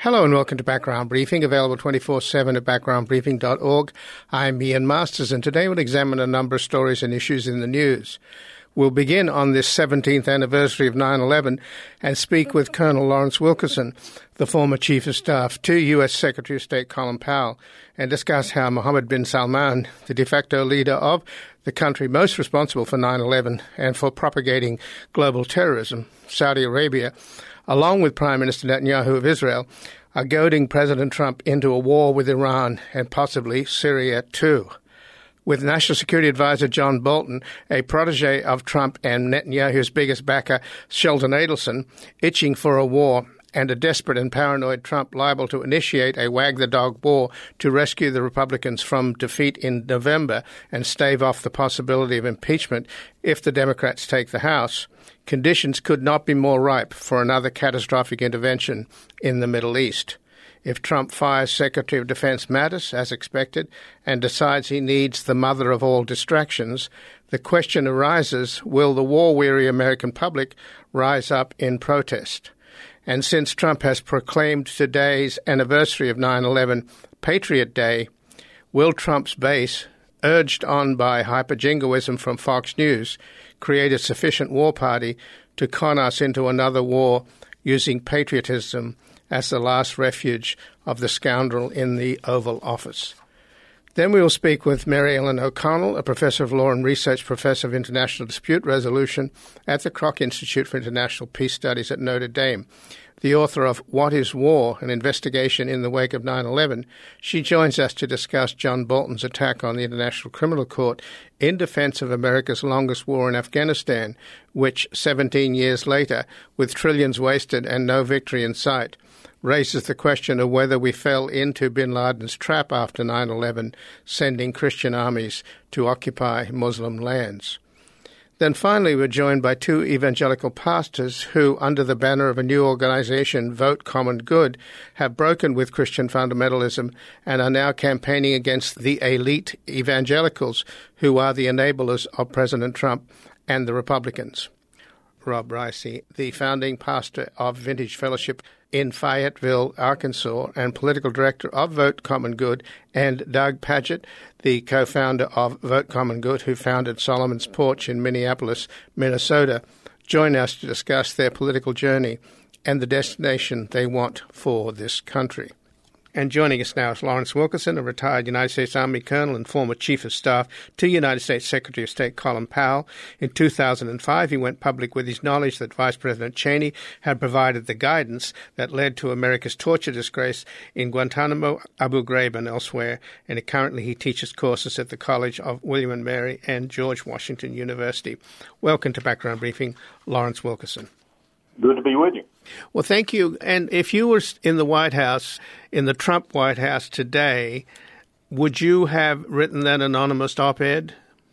Hello and welcome to Background Briefing, available 24/7 at backgroundbriefing.org. I'm Ian Masters, and today we'll examine a number of stories and issues in the news. We'll begin on this 17th anniversary of 9/11 and speak with Colonel Lawrence Wilkerson, the former Chief of Staff to U.S. Secretary of State Colin Powell, and discuss how Mohammed bin Salman, the de facto leader of the country most responsible for 9/11 and for propagating global terrorism, Saudi Arabia, along with Prime Minister Netanyahu of Israel, are goading President Trump into a war with Iran and possibly Syria too. With National Security Advisor John Bolton, a protege of Trump and Netanyahu's biggest backer, Sheldon Adelson, itching for a war, and a desperate and paranoid Trump liable to initiate a wag-the-dog war to rescue the Republicans from defeat in November and stave off the possibility of impeachment if the Democrats take the House, conditions could not be more ripe for another catastrophic intervention in the Middle East. If Trump fires Secretary of Defense Mattis, as expected, and decides he needs the mother of all distractions, the question arises, will the war-weary American public rise up in protest? And since Trump has proclaimed today's anniversary of 9/11 Patriot Day, will Trump's base, urged on by hyper-jingoism from Fox News, create a sufficient war party to con us into another war using patriotism as the last refuge of the scoundrel in the Oval Office? Then we will speak with Mary Ellen O'Connell, a professor of law and research professor of international dispute resolution at the Kroc Institute for International Peace Studies at Notre Dame. The author of What is War? An Investigation in the Wake of 9/11, she joins us to discuss John Bolton's attack on the International Criminal Court in defense of America's longest war in Afghanistan, which 17 years later, with trillions wasted and no victory in sight, raises the question of whether we fell into bin Laden's trap after 9/11, sending Christian armies to occupy Muslim lands. Then finally, we're joined by two evangelical pastors who, under the banner of a new organization, Vote Common Good, have broken with Christian fundamentalism and are now campaigning against the elite evangelicals who are the enablers of President Trump and the Republicans. Rob Ricey, the founding pastor of Vintage Fellowship in Fayetteville, Arkansas, and political director of Vote Common Good, and Doug Padgett, the co-founder of Vote Common Good, who founded Solomon's Porch in Minneapolis, Minnesota, join us to discuss their political journey and the destination they want for this country. And joining us now is Lawrence Wilkerson, a retired United States Army colonel and former Chief of Staff to United States Secretary of State Colin Powell. In 2005, he went public with his knowledge that Vice President Cheney had provided the guidance that led to America's torture disgrace in Guantanamo, Abu Ghraib, and elsewhere. And currently he teaches courses at the College of William and Mary and George Washington University. Welcome to Background Briefing, Lawrence Wilkerson. Good to be with you. Well, thank you. And if you were in the White House, in the Trump White House today, would you have written that anonymous op-ed?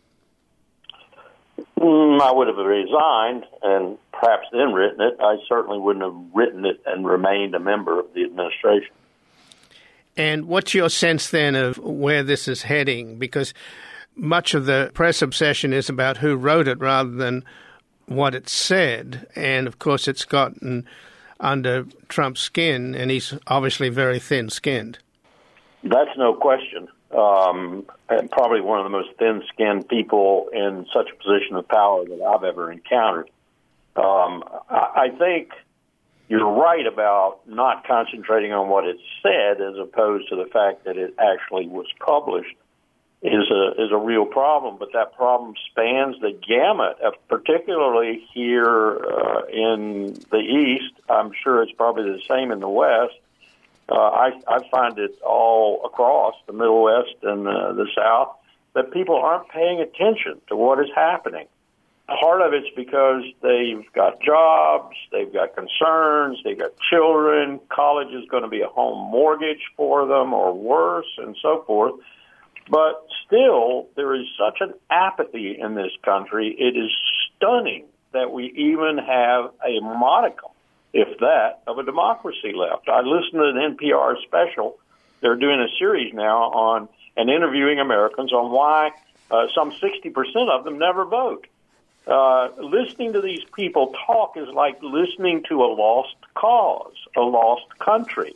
I would have resigned and perhaps then written it. I certainly wouldn't have written it and remained a member of the administration. And what's your sense then of where this is heading? Because much of the press obsession is about who wrote it rather than what it said, and of course it's gotten under Trump's skin, and he's obviously very thin-skinned. That's no question. And probably one of the most thin-skinned people in such a position of power that I've ever encountered. I think you're right about not concentrating on what it said as opposed to the fact that it actually was published. Is a real problem, but that problem spans the gamut, particularly here in the East. I'm sure it's probably the same in the West. I find it all across the Middle West and the South that people aren't paying attention to what is happening. Part of it's because they've got jobs, they've got concerns, they've got children, college is going to be a home mortgage for them or worse, and so forth. But still, there is such an apathy in this country. It is stunning that we even have a modicum, if that, of a democracy left. I listened to an NPR special. They're doing a series now on and interviewing Americans on why some 60% of them never vote. Listening to these people talk is like listening to a lost cause, a lost country.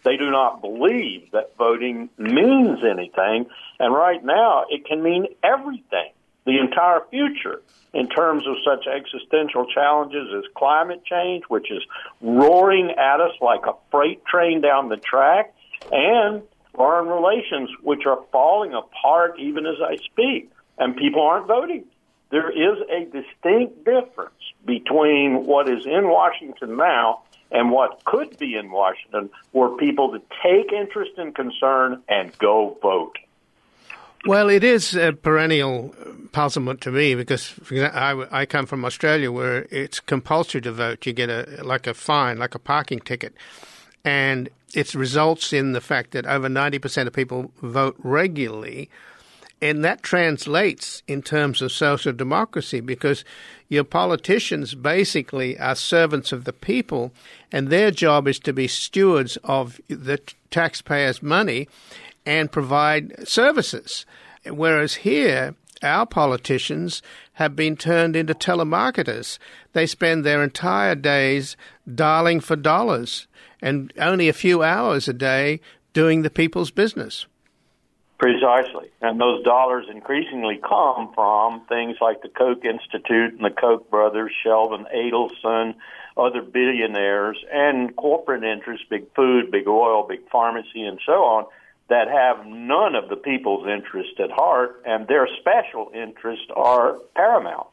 They do not believe that voting means anything. And right now, it can mean everything, the entire future, in terms of such existential challenges as climate change, which is roaring at us like a freight train down the track, and foreign relations, which are falling apart even as I speak, and people aren't voting. There is a distinct difference between what is in Washington now and what could be in Washington were people to take interest and concern and go vote. Well, it is a perennial puzzlement to me because, for example, I come from Australia where it's compulsory to vote. You get a fine, like a parking ticket. And it results in the fact that over 90% of people vote regularly. And that translates in terms of social democracy because your politicians basically are servants of the people and their job is to be stewards of the taxpayers' money and provide services. Whereas here, our politicians have been turned into telemarketers. They spend their entire days dialing for dollars and only a few hours a day doing the people's business. Precisely. And those dollars increasingly come from things like the Koch Institute and the Koch brothers, Sheldon Adelson, other billionaires, and corporate interests, big food, big oil, big pharmacy, and so on, that have none of the people's interest at heart, and their special interests are paramount.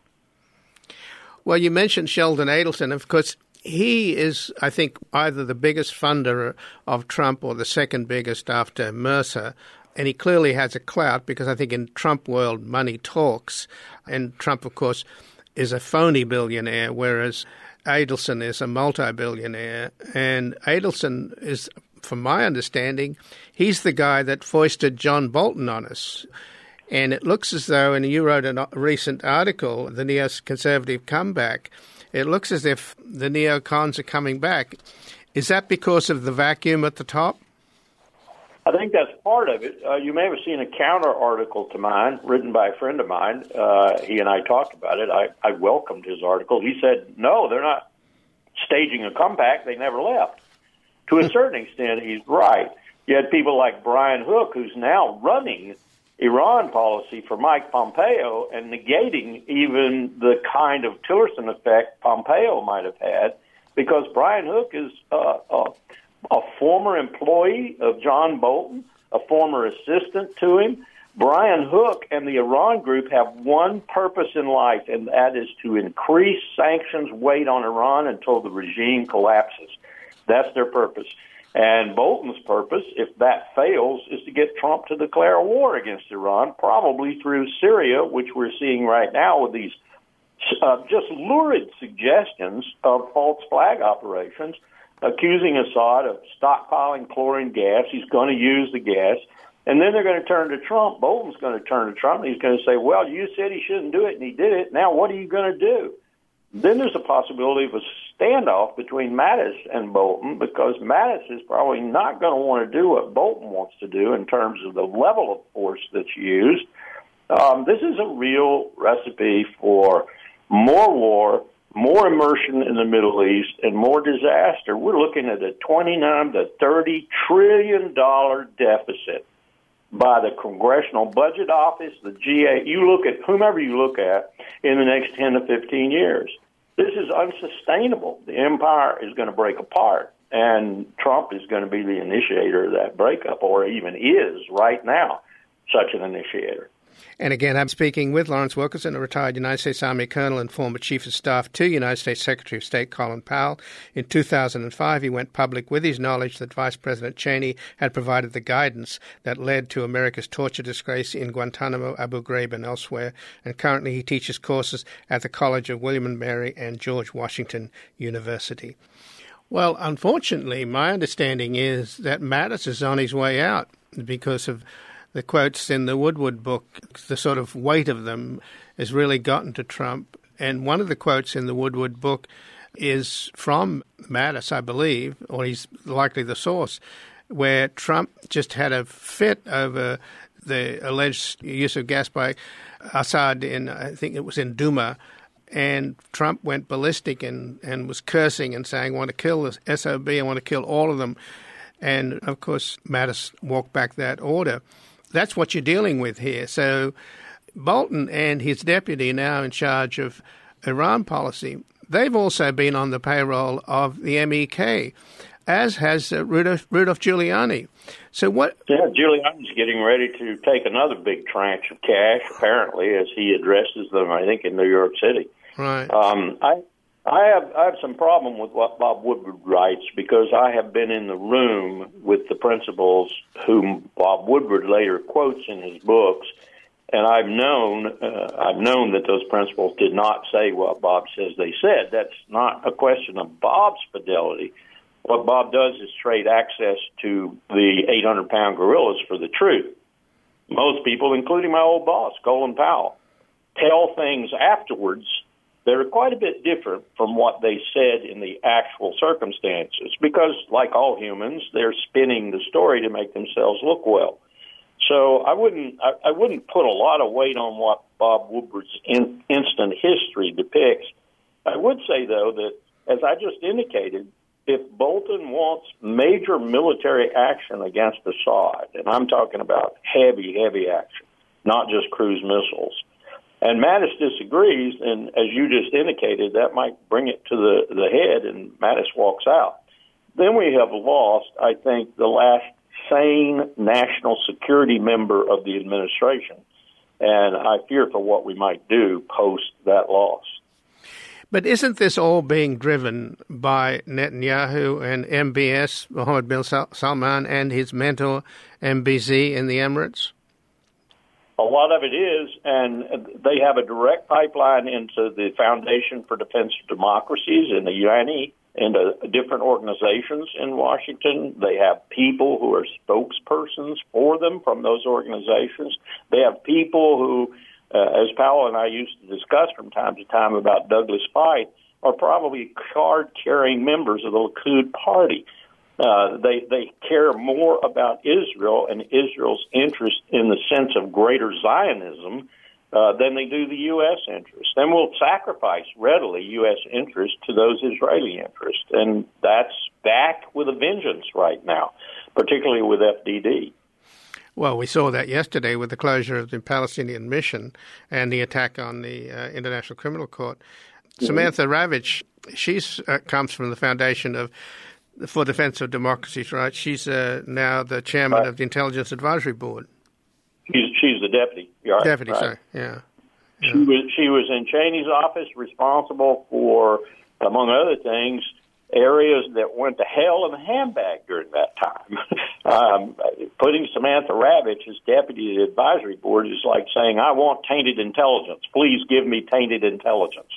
Well, you mentioned Sheldon Adelson. Of course, he is, I think, either the biggest funder of Trump or the second biggest after Mercer. And he clearly has a clout because I think in Trump world, money talks. And Trump, of course, is a phony billionaire, whereas Adelson is a multi-billionaire. And Adelson is, from my understanding, he's the guy that foisted John Bolton on us. And it looks as though, and you wrote a recent article, The Neoconservative Comeback, it looks as if the neocons are coming back. Is that because of the vacuum at the top? I think that's part of it. You may have seen a counter article to mine written by a friend of mine. He and I talked about it. I welcomed his article. He said, no, they're not staging a comeback. They never left. To a certain extent, he's right. You had people like Brian Hook, who's now running Iran policy for Mike Pompeo and negating even the kind of Tillerson effect Pompeo might have had, because Brian Hook is a former employee of John Bolton, a former assistant to him. Brian Hook and the Iran group have one purpose in life, and that is to increase sanctions weight on Iran until the regime collapses. That's their purpose. And Bolton's purpose, if that fails, is to get Trump to declare a war against Iran, probably through Syria, which we're seeing right now with these just lurid suggestions of false flag operations, accusing Assad of stockpiling chlorine gas. He's going to use the gas. And then they're going to turn to Trump. Bolton's going to turn to Trump, and he's going to say, well, you said he shouldn't do it, and he did it. Now what are you going to do? Then there's a possibility of a standoff between Mattis and Bolton, because Mattis is probably not going to want to do what Bolton wants to do in terms of the level of force that's used. This is a real recipe for more war, more immersion in the Middle East, and more disaster. We're looking at a $29 to $30 trillion deficit by the Congressional Budget Office, the GA. You look at whomever you look at in the next 10 to 15 years. This is unsustainable. The empire is going to break apart, and Trump is going to be the initiator of that breakup, or even is right now such an initiator. And again, I'm speaking with Lawrence Wilkerson, a retired United States Army colonel and former Chief of Staff to United States Secretary of State Colin Powell. In 2005, he went public with his knowledge that Vice President Cheney had provided the guidance that led to America's torture disgrace in Guantanamo, Abu Ghraib, and elsewhere. And currently he teaches courses at the College of William and Mary and George Washington University. Well, unfortunately, my understanding is that Mattis is on his way out because of the quotes in the Woodward book. The sort of weight of them has really gotten to Trump. And one of the quotes in the Woodward book is from Mattis, I believe, or he's likely the source, where Trump just had a fit over the alleged use of gas by Assad in, I think it was in Duma. And Trump went ballistic and was cursing and saying, I want to kill this SOB, I want to kill all of them. And, of course, Mattis walked back that order. That's what you're dealing with here. So Bolton and his deputy, now in charge of Iran policy, they've also been on the payroll of the MEK, as has Rudolph Giuliani. So what? Yeah, Giuliani's getting ready to take another big tranche of cash, apparently, as he addresses them, I think, in New York City. Right. I have some problem with what Bob Woodward writes, because I have been in the room with the principals whom Bob Woodward later quotes in his books, and I've known that those principals did not say what Bob says they said. That's not a question of Bob's fidelity. What Bob does is trade access to the 800-pound gorillas for the truth. Most people, including my old boss, Colin Powell, tell things afterwards that are quite a bit different from what they said in the actual circumstances, because, like all humans, they're spinning the story to make themselves look well. So I wouldn't put a lot of weight on what Bob Woodward's instant history depicts. I would say, though, that, as I just indicated, if Bolton wants major military action against Assad, and I'm talking about heavy action, not just cruise missiles, and Mattis disagrees, and as you just indicated, that might bring it to the head, and Mattis walks out, then we have lost, I think, the last sane national security member of the administration. And I fear for what we might do post that loss. But isn't this all being driven by Netanyahu and MBS, Mohammed bin Salman, and his mentor, MBZ, in the Emirates? A lot of it is, and they have a direct pipeline into the Foundation for Defense of Democracies in the UAE, into different organizations in Washington. They have people who are spokespersons for them from those organizations. They have people who, as Powell and I used to discuss from time to time about Douglas Feith, are probably card-carrying members of the Likud party. They care more about Israel and Israel's interest in the sense of greater Zionism than they do the U.S. interest. And will sacrifice readily U.S. interest to those Israeli interests. And that's back with a vengeance right now, particularly with FDD. Well, we saw that yesterday with the closure of the Palestinian mission and the attack on the International Criminal Court. Mm-hmm. Samantha Ravitch, she comes from the Foundation for Defense of Democracies, right? She's now the chairman of the Intelligence Advisory Board. She's the deputy. Right, deputy, right. Sorry, yeah. She was in Cheney's office, responsible for, among other things, areas that went to hell in a handbag during that time. Putting Samantha Ravitch as deputy of the advisory board is like saying, I want tainted intelligence. Please give me tainted intelligence.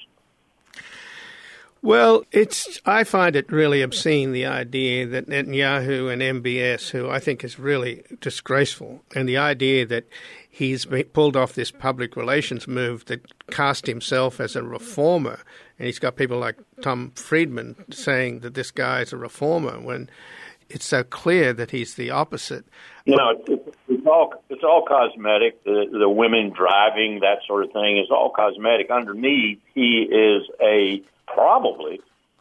Well, I find it really obscene, the idea that Netanyahu and MBS, who I think is really disgraceful, and the idea that he's pulled off this public relations move that cast himself as a reformer, and he's got people like Tom Friedman saying that this guy is a reformer when it's so clear that he's the opposite. You know, it's all cosmetic. The women driving, that sort of thing, is all cosmetic. Underneath, he is probably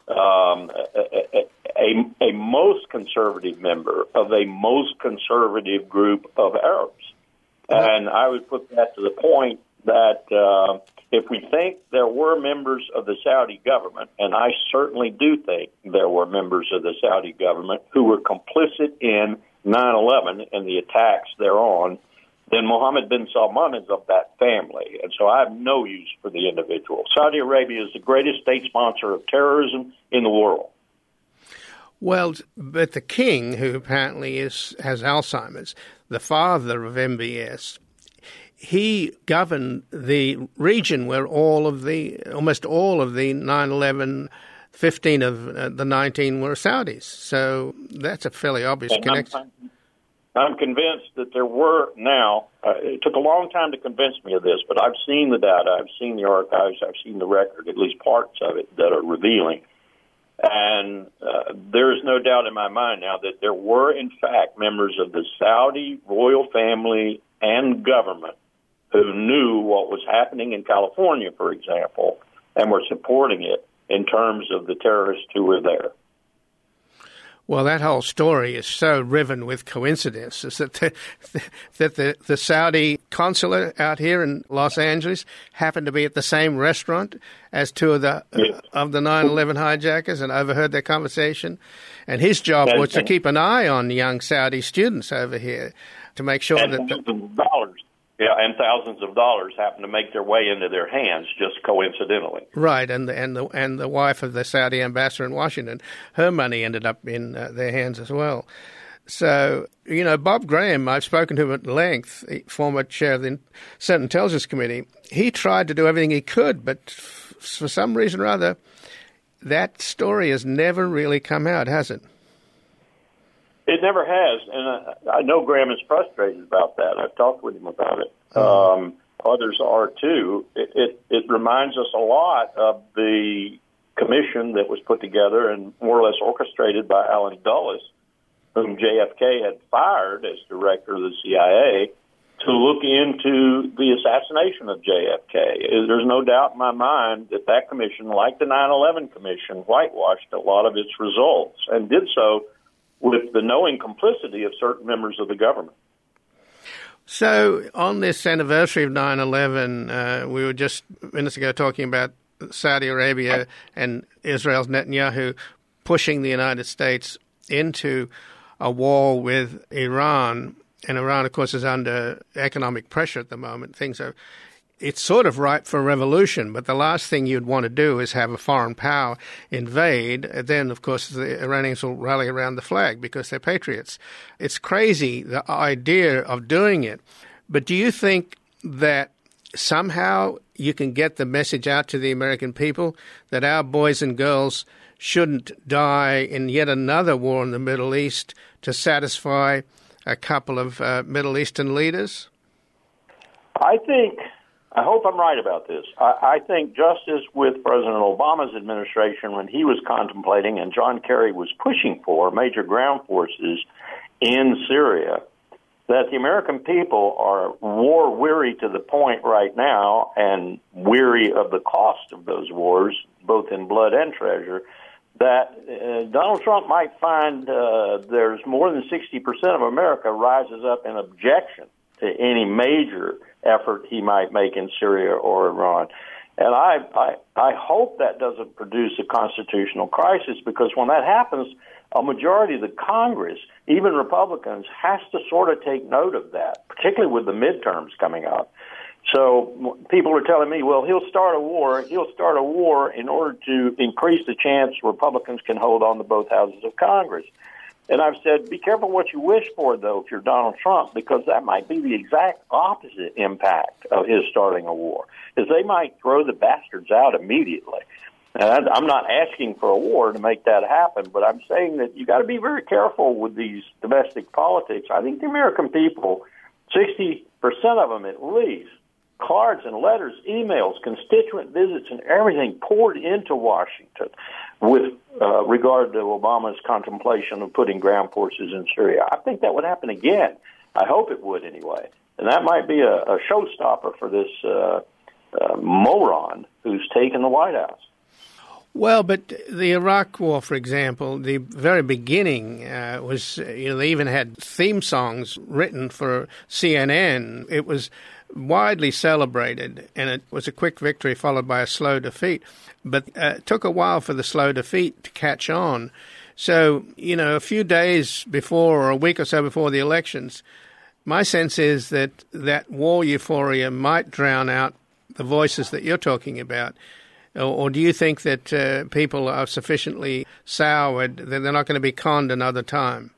a most conservative member of a most conservative group of Arabs. And I would put that to the point that if we think there were members of the Saudi government, and I certainly do think there were members of the Saudi government who were complicit in 9/11 and the attacks thereon, then Mohammed bin Salman is of that family. And so I have no use for the individual. Saudi Arabia is the greatest state sponsor of terrorism in the world. Well, but the king, who apparently has Alzheimer's, the father of MBS, he governed the region where almost all of the 9/11, 15 of the 19 were Saudis. So that's a fairly obvious connection. I'm convinced that there were now, it took a long time to convince me of this, but I've seen the data, I've seen the archives, I've seen the record, at least parts of it that are revealing. And there is no doubt in my mind now that there were, in fact, members of the Saudi royal family and government who knew what was happening in California, for example, and were supporting it in terms of the terrorists who were there. Well, that whole story is so riven with coincidences that the Saudi consulate out here in Los Angeles happened to be at the same restaurant as two of the 9/11 hijackers and overheard their conversation. And his job was to keep an eye on young Saudi students over here to make sure that thousands of dollars happen to make their way into their hands just coincidentally. Right, and the wife of the Saudi ambassador in Washington, her money ended up in their hands as well. So, Bob Graham, I've spoken to him at length, former chair of the Senate Intelligence Committee. He tried to do everything he could, but for some reason or other, that story has never really come out, has it? It never has, and I know Graham is frustrated about that. I've talked with him about it. Others are too. It reminds us a lot of the commission that was put together and more or less orchestrated by Allen Dulles, whom JFK had fired as director of the CIA, to look into the assassination of JFK. There's no doubt in my mind that that commission, like the 9/11 Commission, whitewashed a lot of its results and did so with the knowing complicity of certain members of the government. So on this anniversary of 9/11, we were just minutes ago talking about Saudi Arabia and Israel's Netanyahu pushing the United States into a war with Iran. And Iran, of course, is under economic pressure at the moment. It's sort of ripe for revolution, but the last thing you'd want to do is have a foreign power invade. Then, of course, the Iranians will rally around the flag because they're patriots. It's crazy, the idea of doing it. But do you think that somehow you can get the message out to the American people that our boys and girls shouldn't die in yet another war in the Middle East to satisfy a couple of Middle Eastern leaders? I hope I'm right about this. I think just as with President Obama's administration when he was contemplating and John Kerry was pushing for major ground forces in Syria, that the American people are war-weary to the point right now and weary of the cost of those wars, both in blood and treasure, that Donald Trump might find there's more than 60% of America rises up in objection to any major effort he might make in Syria or Iran. And I hope that doesn't produce a constitutional crisis, because when that happens, a majority of the Congress, even Republicans, has to sort of take note of that, particularly with the midterms coming up. So people are telling me, well, he'll start a war in order to increase the chance Republicans can hold on to both houses of Congress. And I've said, be careful what you wish for, though, if you're Donald Trump, because that might be the exact opposite impact of his starting a war, is they might throw the bastards out immediately. And I'm not asking for a war to make that happen, but I'm saying that you got to be very careful with these domestic politics. I think the American people, 60% of them at least, cards and letters, emails, constituent visits, and everything poured into Washington with regard to Obama's contemplation of putting ground forces in Syria. I think that would happen again. I hope it would anyway. And that might be a showstopper for this moron who's taken the White House. Well, but the Iraq War, for example, the very beginning was, they even had theme songs written for CNN. It was widely celebrated, and it was a quick victory followed by a slow defeat. But it took a while for the slow defeat to catch on. So, a few days before or a week or so before the elections, my sense is that that war euphoria might drown out the voices that you're talking about. Or do you think that people are sufficiently soured that they're not going to be conned another time?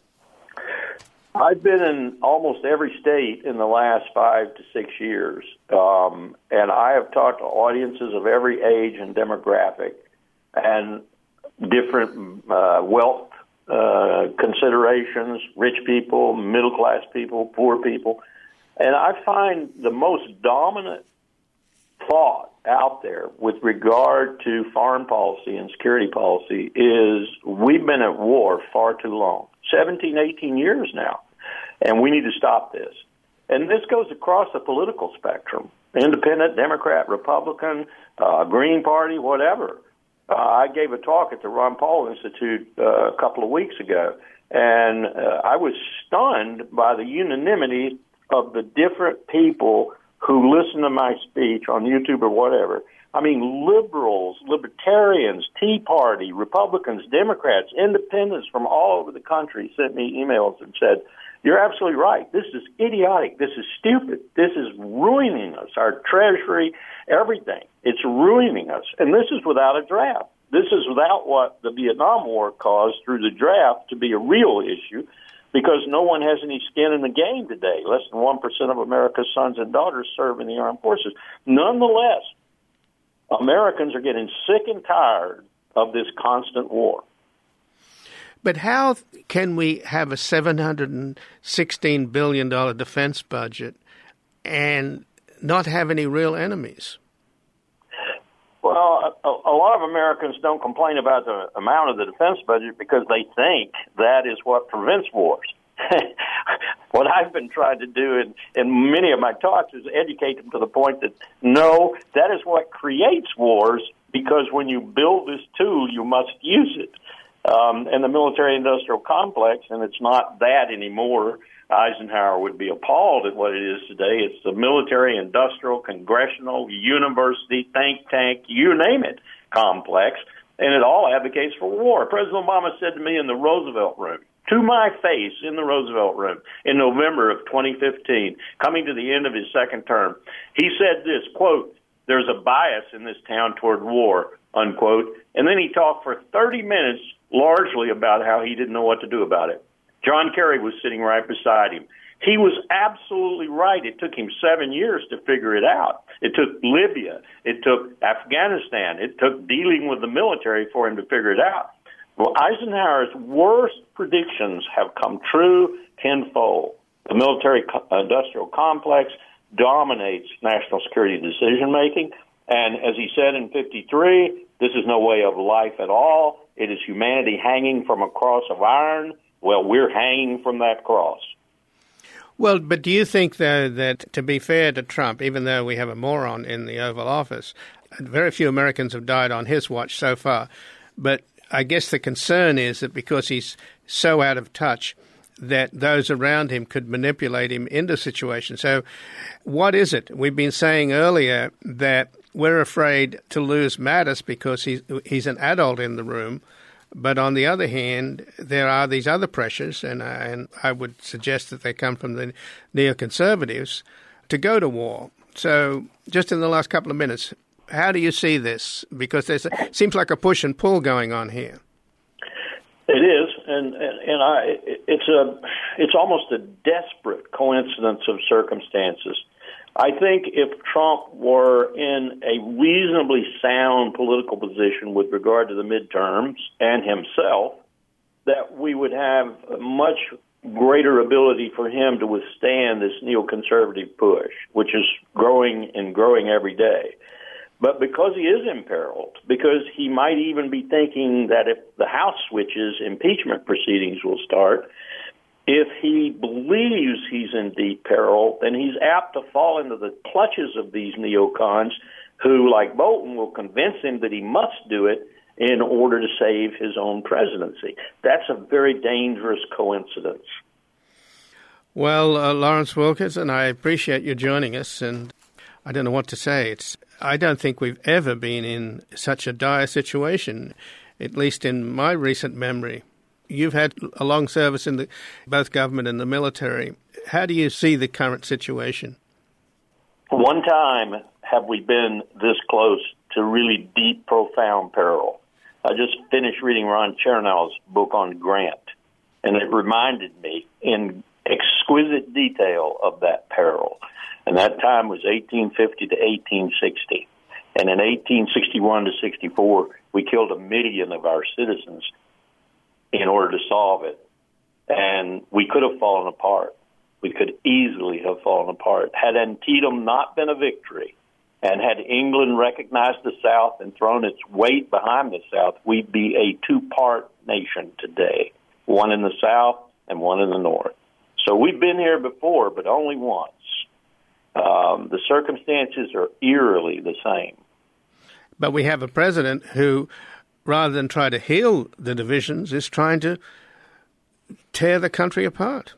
I've been in almost every state in the last 5 to 6 years, and I have talked to audiences of every age and demographic and different wealth considerations, rich people, middle-class people, poor people. And I find the most dominant thought out there with regard to foreign policy and security policy is we've been at war far too long, 17, 18 years now, and we need to stop this. And this goes across the political spectrum, independent, Democrat, Republican, Green Party, whatever. I gave a talk at the Ron Paul Institute a couple of weeks ago, and I was stunned by the unanimity of the different people who listen to my speech on YouTube or whatever. I mean, liberals, libertarians, Tea Party, Republicans, Democrats, independents from all over the country sent me emails and said, "You're absolutely right. This is idiotic. This is stupid. This is ruining us, our treasury, everything. It's ruining us." And this is without a draft. This is without what the Vietnam War caused through the draft to be a real issue, because no one has any skin in the game today. Less than 1% of America's sons and daughters serve in the armed forces. Nonetheless, Americans are getting sick and tired of this constant war. But how can we have a $716 billion defense budget and not have any real enemies? Well, a lot of Americans don't complain about the amount of the defense budget because they think that is what prevents wars. What I've been trying to do in many of my talks is educate them to the point that, no, that is what creates wars, because when you build this tool, you must use it. And the military-industrial complex, and it's not that anymore. Eisenhower would be appalled at what it is today. It's the military-industrial, congressional, university, think tank, you name it, complex, and it all advocates for war. President Obama said to me in the Roosevelt Room, to my face in the Roosevelt Room in November of 2015, coming to the end of his second term, he said this, quote, "There's a bias in this town toward war," unquote. And then he talked for 30 minutes largely about how he didn't know what to do about it. John Kerry was sitting right beside him. He was absolutely right. It took him 7 years to figure it out. It took Libya. It took Afghanistan. It took dealing with the military for him to figure it out. Well, Eisenhower's worst predictions have come true tenfold. The military-industrial complex dominates national security decision-making, and as he said in 53, this is no way of life at all. It is humanity hanging from a cross of iron. Well, we're hanging from that cross. Well, but do you think, though, that to be fair to Trump, even though we have a moron in the Oval Office, very few Americans have died on his watch so far, but I guess the concern is that because he's so out of touch, that those around him could manipulate him into situations. So what is it? We've been saying earlier that we're afraid to lose Mattis because he's an adult in the room. But on the other hand, there are these other pressures, and I would suggest that they come from the neoconservatives, to go to war. So just in the last couple of minutes, how do you see this? Because seems like a push and pull going on here. It is, and it's almost a desperate coincidence of circumstances. I think if Trump were in a reasonably sound political position with regard to the midterms and himself, that we would have a much greater ability for him to withstand this neoconservative push, which is growing and growing every day. But because he is imperiled, because he might even be thinking that if the House switches, impeachment proceedings will start, if he believes he's in deep peril, then he's apt to fall into the clutches of these neocons who, like Bolton, will convince him that he must do it in order to save his own presidency. That's a very dangerous coincidence. Well, Lawrence Wilkerson, I appreciate you joining us, and I don't know what to say. I don't think we've ever been in such a dire situation, at least in my recent memory. You've had a long service in both government and the military. How do you see the current situation? One time have we been this close to really deep, profound peril. I just finished reading Ron Chernow's book on Grant, and it reminded me in exquisite detail of that peril. And that time was 1850 to 1860. And in 1861 to 64, we killed 1 million of our citizens in order to solve it. And we could have fallen apart. We could easily have fallen apart. Had Antietam not been a victory, and had England recognized the South and thrown its weight behind the South, we'd be a two-part nation today, one in the South and one in the North. So we've been here before, but only once. The circumstances are eerily the same. But we have a president who rather than try to heal the divisions, is trying to tear the country apart.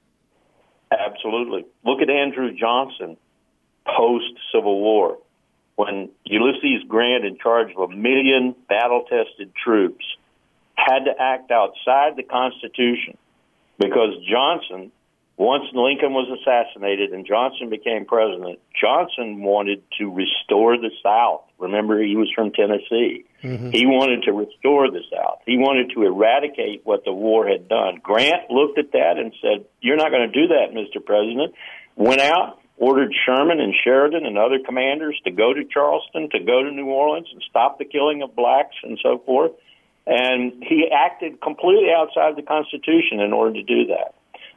Absolutely. Look at Andrew Johnson post-Civil War, when Ulysses Grant, in charge of 1 million battle-tested troops, had to act outside the Constitution because Johnson, once Lincoln was assassinated and Johnson became president, Johnson wanted to restore the South. Remember, he was from Tennessee. Mm-hmm. He wanted to restore the South. He wanted to eradicate what the war had done. Grant looked at that and said, "You're not going to do that, Mr. President." Went out, ordered Sherman and Sheridan and other commanders to go to Charleston, to go to New Orleans and stop the killing of blacks and so forth. And he acted completely outside the Constitution in order to do that.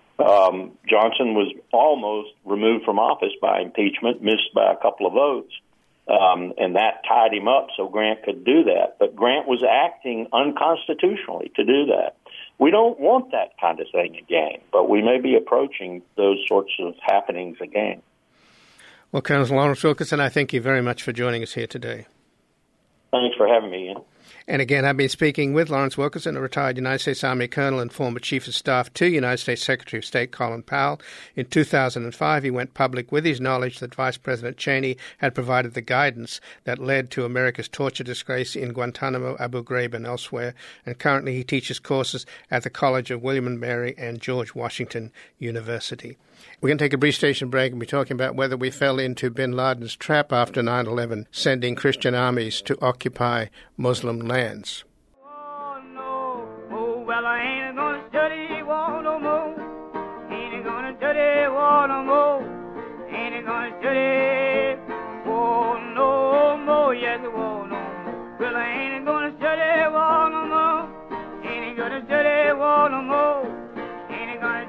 Johnson was almost removed from office by impeachment, missed by a couple of votes, and that tied him up so Grant could do that. But Grant was acting unconstitutionally to do that. We don't want that kind of thing again, but we may be approaching those sorts of happenings again. Well, Colonel Lawrence Wilkerson, I thank you very much for joining us here today. Thanks for having me, Ian. And again, I've been speaking with Lawrence Wilkerson, a retired United States Army colonel and former Chief of Staff to United States Secretary of State Colin Powell. In 2005, he went public with his knowledge that Vice President Cheney had provided the guidance that led to America's torture disgrace in Guantanamo, Abu Ghraib, and elsewhere. And currently he teaches courses at the College of William and Mary and George Washington University. We're going to take a brief station break and be talking about whether we fell into bin Laden's trap after 9/11, sending Christian armies to occupy Muslim lands. Oh, no. Oh, well, I ain't gonna study war no more. Ain't gonna study war no more. Ain't gonna study war no more. Yes, war no more. Well, I ain't gonna study war no more. Ain't gonna study war no more. Ain't gonna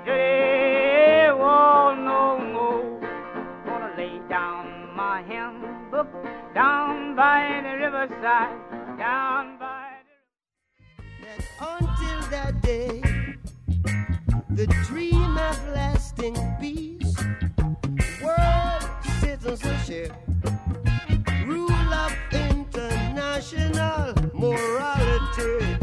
study war no more. Gonna lay down my handbook down by the riverside, down by the... Until that day, the dream of lasting peace, world citizenship, rule of international morality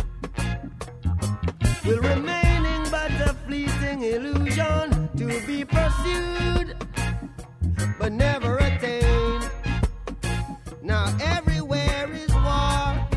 will remaining but a fleeting illusion to be pursued but never attained. Now everywhere is war.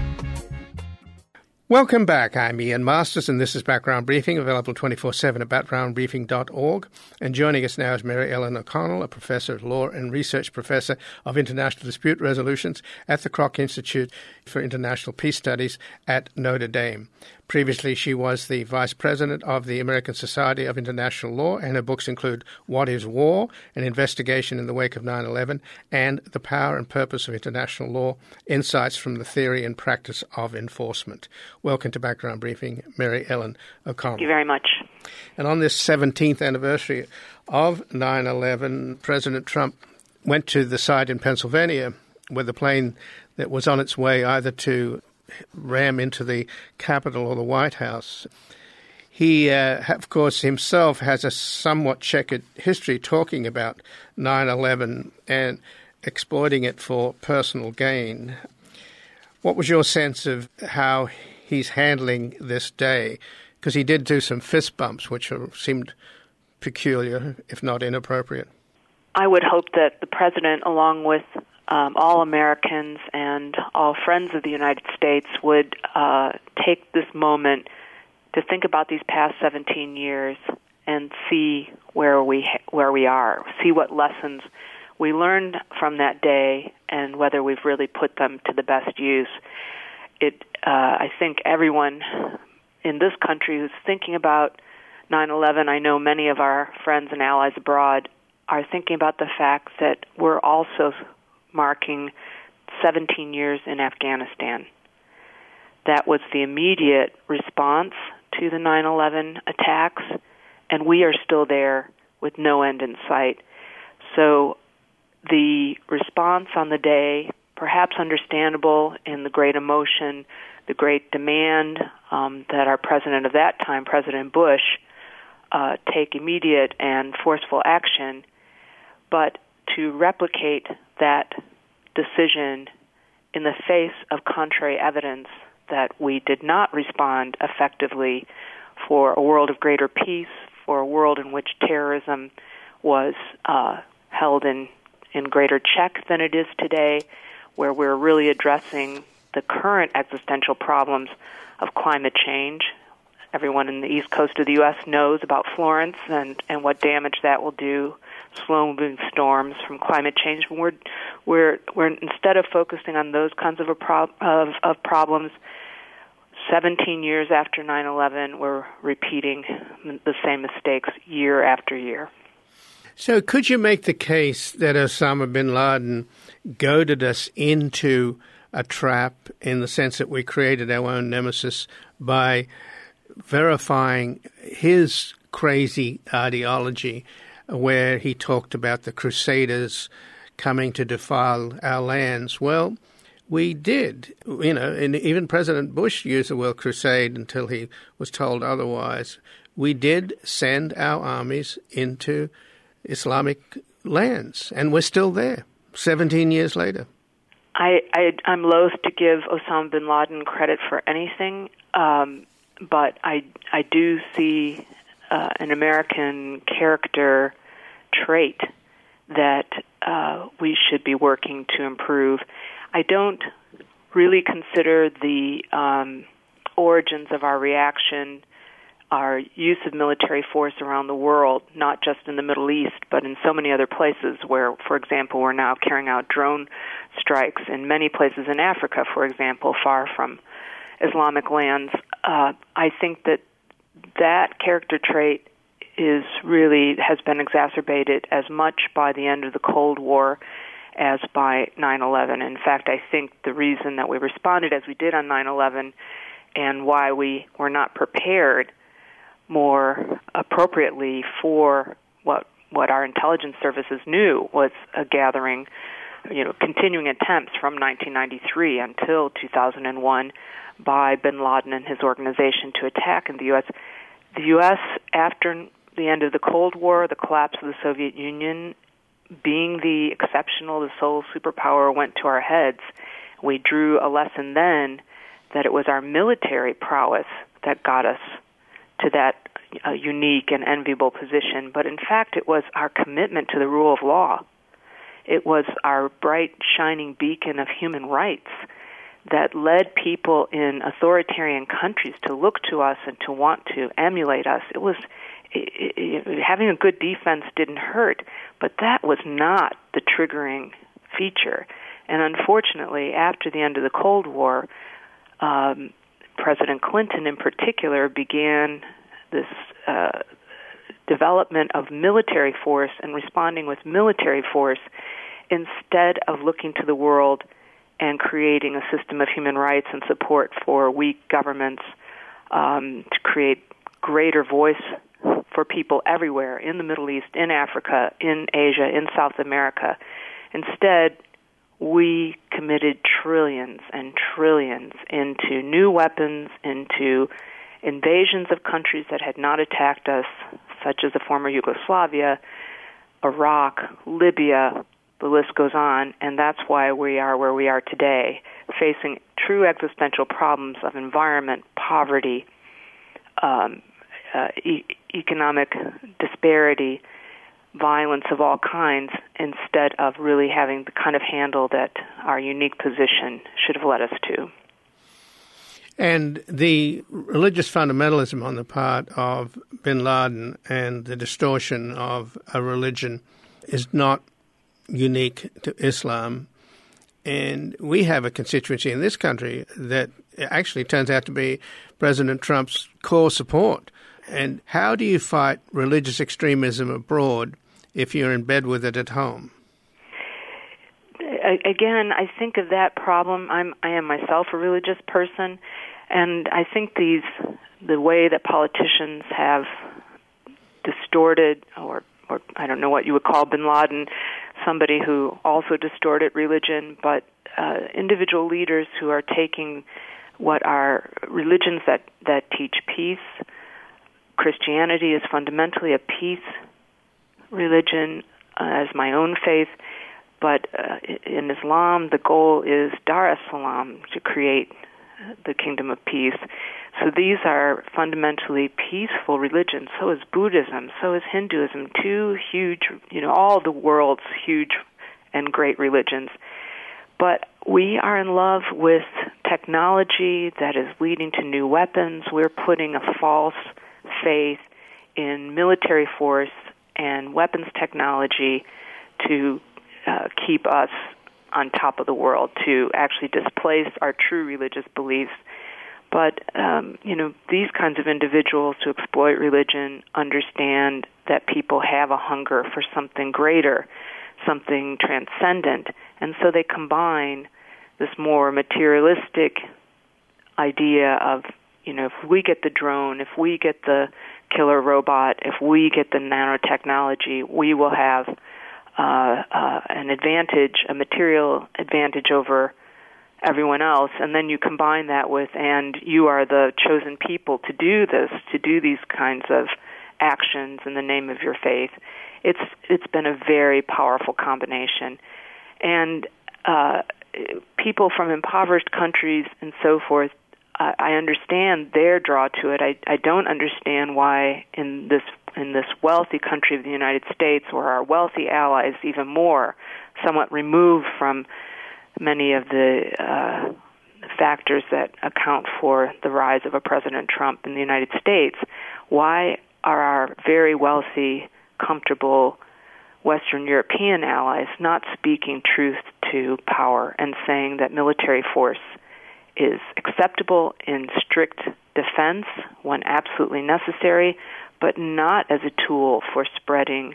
Welcome back. I'm Ian Masters, and this is Background Briefing, available 24/7 at backgroundbriefing.org. And joining us now is Mary Ellen O'Connell, a professor of law and research professor of international dispute resolutions at the Kroc Institute for International Peace Studies at Notre Dame. Previously, she was the vice president of the American Society of International Law, and her books include What is War? An Investigation in the Wake of 9/11, and The Power and Purpose of International Law, Insights from the Theory and Practice of Enforcement. Welcome to Background Briefing, Mary Ellen O'Connell. Thank you very much. And on this 17th anniversary of 9/11, President Trump went to the site in Pennsylvania with a plane that was on its way either to ram into the Capitol or the White House. He, of course, himself has a somewhat checkered history talking about 9/11 and exploiting it for personal gain. What was your sense of how he's handling this day? Because he did do some fist bumps, which seemed peculiar, if not inappropriate. I would hope that the president, along with all Americans and all friends of the United States, would take this moment to think about these past 17 years and see where we are, see what lessons we learned from that day and whether we've really put them to the best use. I think everyone in this country who's thinking about 9/11, I know many of our friends and allies abroad are thinking about the fact that we're also marking 17 years in Afghanistan. That was the immediate response to the 9/11 attacks, and we are still there with no end in sight. So the response on the day, perhaps understandable in the great emotion, the great demand that our president of that time, President Bush, take immediate and forceful action, but to replicate that decision in the face of contrary evidence that we did not respond effectively for a world of greater peace, for a world in which terrorism was held in greater check than it is today, where we're really addressing the current existential problems of climate change. Everyone in the east coast of the U.S. knows about Florence and what damage that will do, slow-moving storms from climate change. We're instead of focusing on those kinds of problems, 17 years after 9/11, we're repeating the same mistakes year after year. So could you make the case that Osama bin Laden goaded us into a trap in the sense that we created our own nemesis by verifying his crazy ideology where he talked about the Crusaders coming to defile our lands? Well, we did, and even President Bush used the word crusade until he was told otherwise. We did send our armies into Islamic lands, and we're still there 17 years later. I'm loath to give Osama bin Laden credit for anything, but I do see an American character trait that we should be working to improve. I don't really consider the origins of our reaction, our use of military force around the world, not just in the Middle East, but in so many other places where, for example, we're now carrying out drone strikes in many places in Africa, for example, far from Islamic lands. I think that character trait has been exacerbated as much by the end of the Cold War as by 9/11. In fact, I think the reason that we responded as we did on 9/11 and why we were not prepared more appropriately for what our intelligence services knew was a gathering, continuing attempts from 1993 until 2001 by bin Laden and his organization to attack in the U.S. The U.S., after the end of the Cold War, the collapse of the Soviet Union, being the the sole superpower, went to our heads. We drew a lesson then that it was our military prowess that got us to that unique and enviable position. But in fact, it was our commitment to the rule of law. It was our bright, shining beacon of human rights that led people in authoritarian countries to look to us and to want to emulate us. Having a good defense didn't hurt, but that was not the triggering feature. And unfortunately, after the end of the Cold War, President Clinton in particular began this development of military force and responding with military force instead of looking to the world and creating a system of human rights and support for weak governments to create greater voice for people everywhere in the Middle East, in Africa, in Asia, in South America. Instead, we committed trillions and trillions into new weapons, into invasions of countries that had not attacked us, such as the former Yugoslavia, Iraq, Libya, the list goes on, and that's why we are where we are today, facing true existential problems of environment, poverty, economic disparity, violence of all kinds, instead of really having the kind of handle that our unique position should have led us to. And the religious fundamentalism on the part of bin Laden and the distortion of a religion is not unique to Islam. And we have a constituency in this country that actually turns out to be President Trump's core support. And how do you fight religious extremism abroad if you're in bed with it at home? Again, I think of that problem. I am myself a religious person, and I think the way that politicians have distorted, or I don't know what you would call bin Laden, somebody who also distorted religion, but individual leaders who are taking what are religions that teach peace. Christianity is fundamentally a peace religion, as my own faith, but in Islam, the goal is Dar es Salaam, to create the Kingdom of Peace. So these are fundamentally peaceful religions. So is Buddhism, so is Hinduism, two huge, all the world's huge and great religions. But we are in love with technology that is leading to new weapons. We're putting a false faith in military force and weapons technology to keep us on top of the world, to actually displace our true religious beliefs. But, these kinds of individuals who exploit religion understand that people have a hunger for something greater, something transcendent, and so they combine this more materialistic idea of, if we get the drone, if we get the killer robot, if we get the nanotechnology, we will have an advantage, a material advantage over everyone else. And then you combine that with, and you are the chosen people to do this, to do these kinds of actions in the name of your faith. It's been a very powerful combination. And people from impoverished countries and so forth, I understand their draw to it. I don't understand why in this wealthy country of the United States, or our wealthy allies even more, somewhat removed from many of the factors that account for the rise of a President Trump in the United States, why are our very wealthy, comfortable Western European allies not speaking truth to power and saying that military force is acceptable in strict defense when absolutely necessary, but not as a tool for spreading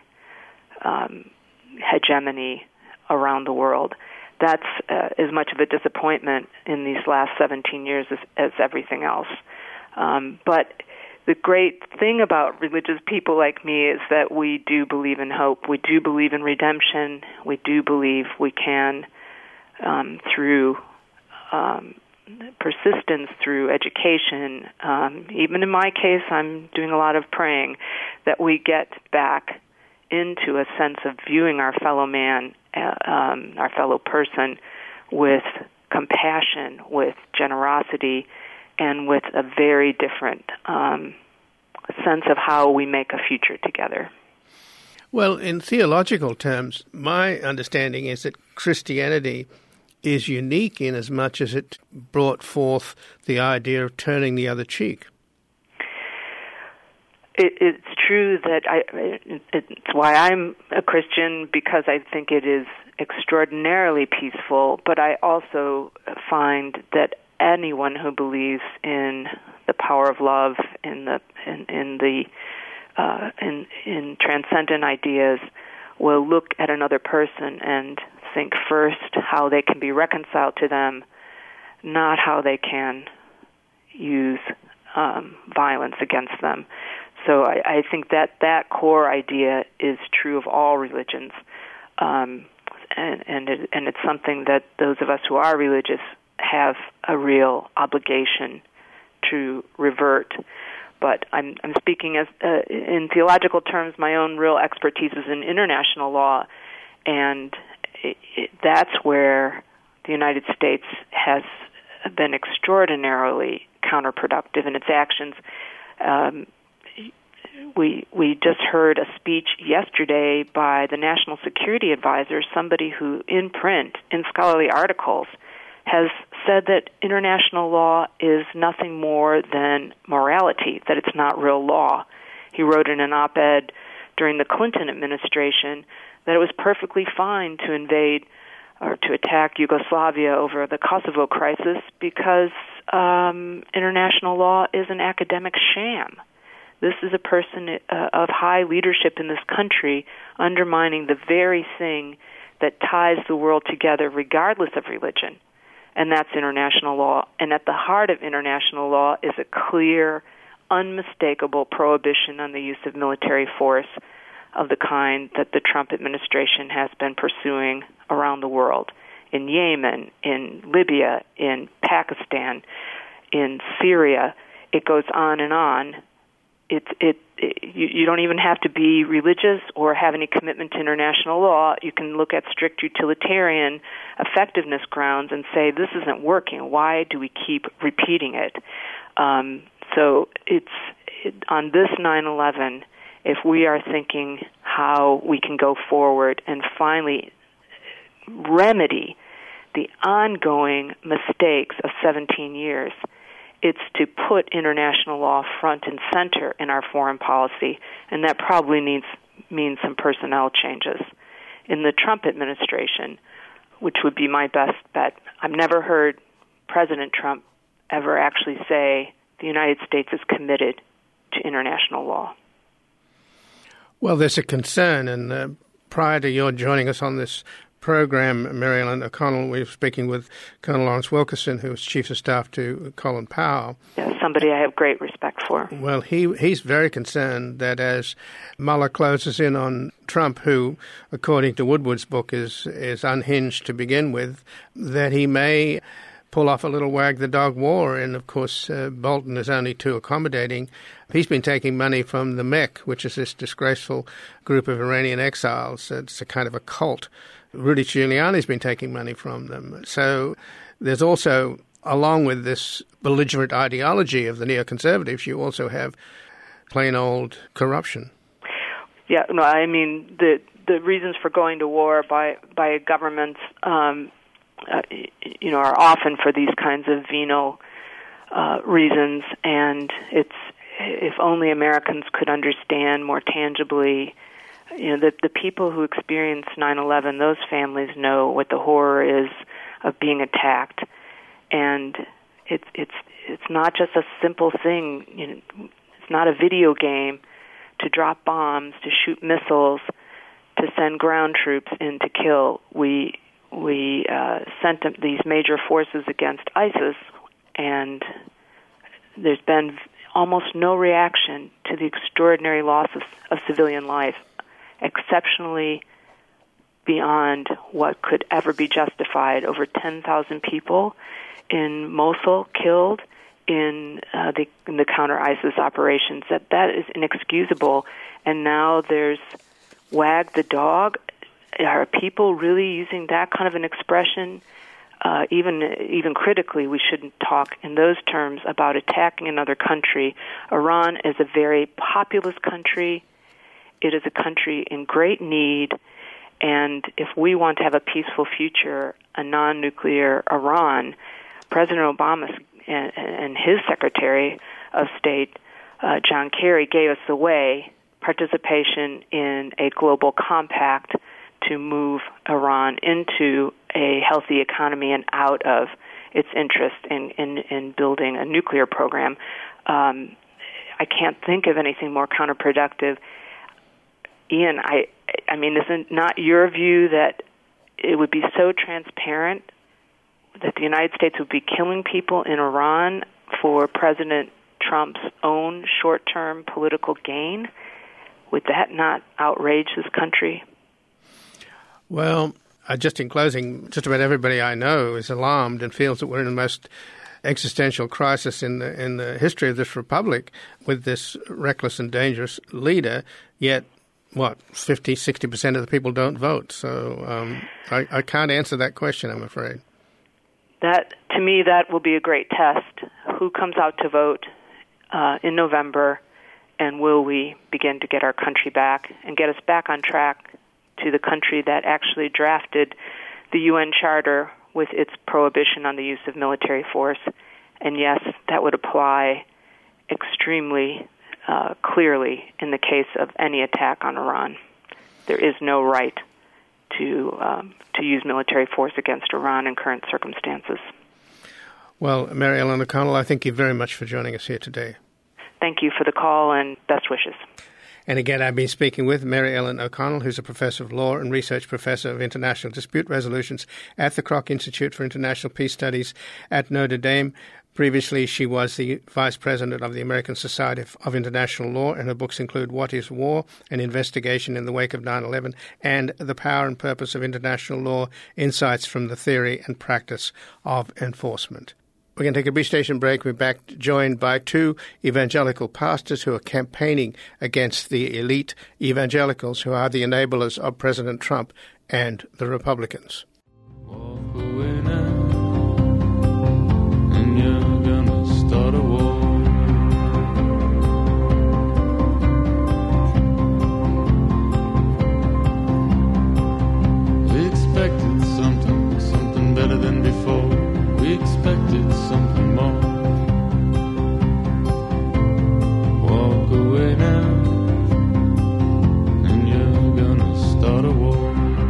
hegemony around the world? That's as much of a disappointment in these last 17 years as everything else. But the great thing about religious people like me is that we do believe in hope. We do believe in redemption. We do believe we can, through persistence, through education, even in my case, I'm doing a lot of praying, that we get back into a sense of viewing our fellow man, our fellow person, with compassion, with generosity, and with a very different sense of how we make a future together. Well, in theological terms, my understanding is that Christianity is unique in as much as it brought forth the idea of turning the other cheek. It's true that it's why I'm a Christian, because I think it is extraordinarily peaceful, but I also find that anyone who believes in the power of love, in transcendent ideas, will look at another person and think first how they can be reconciled to them, not how they can use violence against them. So I think that core idea is true of all religions, and it's something that those of us who are religious have a real obligation to revert. But I'm speaking as in theological terms. My own real expertise is in international law, and that's where the United States has been extraordinarily counterproductive in its actions. We just heard a speech yesterday by the National Security Advisor, somebody who, in print, in scholarly articles, has said that international law is nothing more than morality, that it's not real law. He wrote in an op-ed during the Clinton administration that it was perfectly fine to invade or to attack Yugoslavia over the Kosovo crisis because international law is an academic sham. This is a person of high leadership in this country undermining the very thing that ties the world together regardless of religion, and that's international law. And at the heart of international law is a clear, unmistakable prohibition on the use of military force of the kind that the Trump administration has been pursuing around the world, in Yemen, in Libya, in Pakistan, in Syria. It goes on and on. you don't even have to be religious or have any commitment to international law. You can look at strict utilitarian effectiveness grounds and say, this isn't working. Why do we keep repeating it? So on this 9/11, if we are thinking how we can go forward and finally remedy the ongoing mistakes of 17 years, it's to put international law front and center in our foreign policy, and that probably means some personnel changes. In the Trump administration, which would be my best bet, I've never heard President Trump ever actually say the United States is committed to international law. Well, there's a concern, and prior to your joining us on this program, Mary Ellen O'Connell, we were speaking with Colonel Lawrence Wilkerson, who was Chief of Staff to Colin Powell. Yes, somebody I have great respect for. Well, he's very concerned that as Mueller closes in on Trump, who, according to Woodward's book, is unhinged to begin with, that he may pull off a little wag the dog war. And, of course, Bolton is only too accommodating. He's been taking money from the MEK, which is this disgraceful group of Iranian exiles. It's a kind of a cult. Rudy Giuliani's been taking money from them. So there's also, along with this belligerent ideology of the neoconservatives, you also have plain old corruption. Yeah, no, I mean, the reasons for going to war by governments, are often for these kinds of venal reasons, and if only Americans could understand more tangibly, the people who experienced 9/11, those families know what the horror is of being attacked, and it's not just a simple thing. It's not a video game to drop bombs, to shoot missiles, to send ground troops in to kill. We sent these major forces against ISIS, and there's been almost no reaction to the extraordinary loss of civilian life, exceptionally beyond what could ever be justified. Over 10,000 people in Mosul killed in the counter-ISIS operations. That is inexcusable. And now there's wag the dog. Are people really using that kind of an expression? Even critically, we shouldn't talk in those terms about attacking another country. Iran is a very populous country. It is a country in great need, and if we want to have a peaceful future, a non-nuclear Iran, President Obama and his Secretary of State, John Kerry, gave us the way, participation in a global compact to move Iran into a healthy economy and out of its interest in building a nuclear program. I can't think of anything more counterproductive. Ian, I mean, isn't not your view that it would be so transparent that the United States would be killing people in Iran for President Trump's own short-term political gain? Would that not outrage this country? Well, just in closing, just about everybody I know is alarmed and feels that we're in the most existential crisis in the history of this republic with this reckless and dangerous leader, yet 50-60% of the people don't vote. So I can't answer that question, I'm afraid. To me, that will be a great test. Who comes out to vote in November, and will we begin to get our country back and get us back on track to the country that actually drafted the UN Charter with its prohibition on the use of military force? And yes, that would apply extremely clearly in the case of any attack on Iran. There is no right to use military force against Iran in current circumstances. Well, Mary Ellen O'Connell, I thank you very much for joining us here today. Thank you for the call and best wishes. And again, I've been speaking with Mary Ellen O'Connell, who's a professor of law and research professor of international dispute resolutions at the Kroc Institute for International Peace Studies at Notre Dame. Previously, she was the vice president of the American Society of International Law, and her books include What is War? An Investigation in the Wake of 9/11, and The Power and Purpose of International Law, Insights from the Theory and Practice of Enforcement. We're going to take a brief station break. We're back joined by two evangelical pastors who are campaigning against the elite evangelicals who are the enablers of President Trump and the Republicans. Walk away now, and you're gonna start a war. We expected something better than before. We expected something more. Walk away now, and you're gonna start a war.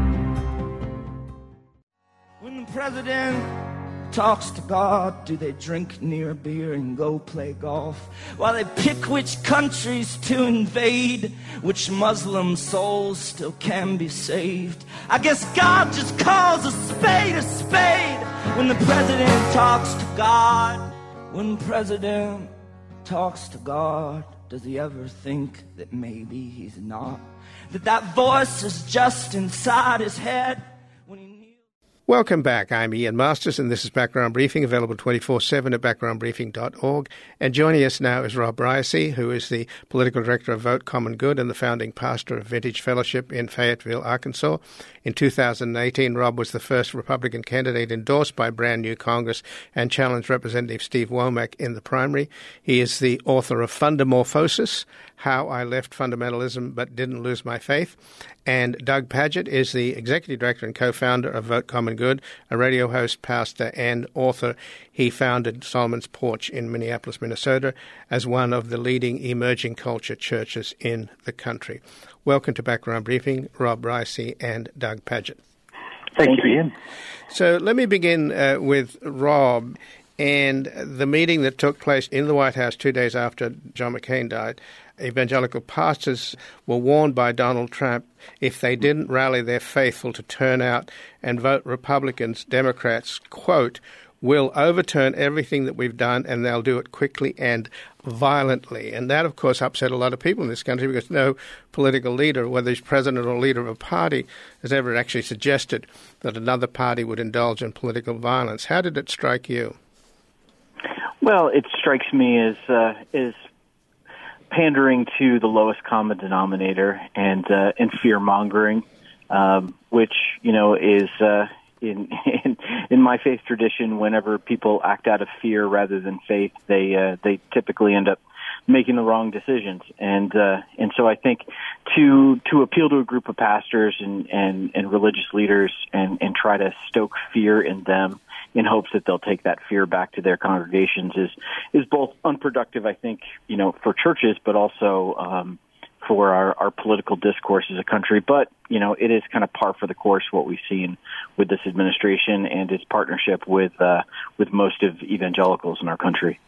When the president talks to God, do they drink near beer and go play golf? While they pick which countries to invade, which Muslim souls still can be saved. I guess God just calls a spade when the president talks to God. When the president talks to God, does he ever think that maybe he's not? That voice is just inside his head when he... Welcome back. I'm Ian Masters, and this is Background Briefing, available 24/7 at backgroundbriefing.org. And joining us now is Rob Rycie, who is the Political Director of Vote Common Good and the founding pastor of Vintage Fellowship in Fayetteville, Arkansas. In 2018, Rob was the first Republican candidate endorsed by brand new Congress and challenged Representative Steve Womack in the primary. He is the author of Fundamorphosis, How I Left Fundamentalism But Didn't Lose My Faith. And Doug Padgett is the Executive Director and co-founder of Vote Common Good, a radio host, pastor, and author. He founded Solomon's Porch in Minneapolis, Minnesota, as one of the leading emerging culture churches in the country. Welcome to Background Briefing, Rob Rycie and Doug Padgett. Thank you, Ian. So let me begin with Rob and the meeting that took place in the White House 2 days after John McCain died. Evangelical pastors were warned by Donald Trump if they didn't rally their faithful to turn out and vote Republicans, Democrats, quote, will overturn everything that we've done and they'll do it quickly and violently. And that, of course, upset a lot of people in this country because no political leader, whether he's president or leader of a party, has ever actually suggested that another party would indulge in political violence. How did it strike you? Well, it strikes me as pandering to the lowest common denominator and fear-mongering, which, you know, is in my faith tradition, whenever people act out of fear rather than faith, they typically end up making the wrong decisions. And so I think to appeal to a group of pastors and religious leaders and try to stoke fear in them in hopes that they'll take that fear back to their congregations is both unproductive, I think, you know, for churches, but also for our political discourse as a country. But, you know, it is kind of par for the course what we've seen with this administration and its partnership with most of evangelicals in our country.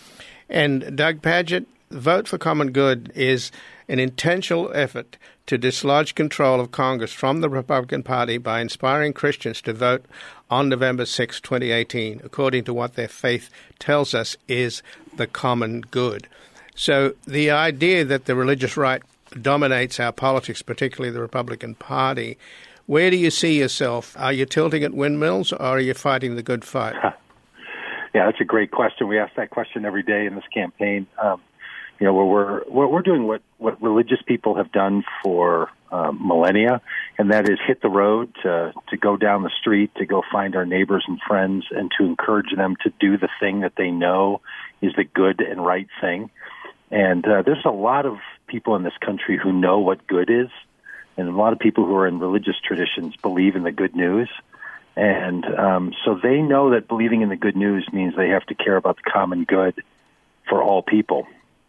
And Doug Padgett, Vote for Common Good is an intentional effort to dislodge control of Congress from the Republican Party by inspiring Christians to vote on November 6, 2018, according to what their faith tells us is the common good. So the idea that the religious right dominates our politics, particularly the Republican Party, where do you see yourself? Are you tilting at windmills or are you fighting the good fight? Yeah, that's a great question. We ask that question every day in this campaign. You know, we're doing what religious people have done for millennia, and that is hit the road to go down the street, to go find our neighbors and friends, and to encourage them to do the thing that they know is the good and right thing. And there's a lot of people in this country who know what good is, and a lot of people who are in religious traditions believe in the good news. And so they know that believing in the good news means they have to care about the common good for all people.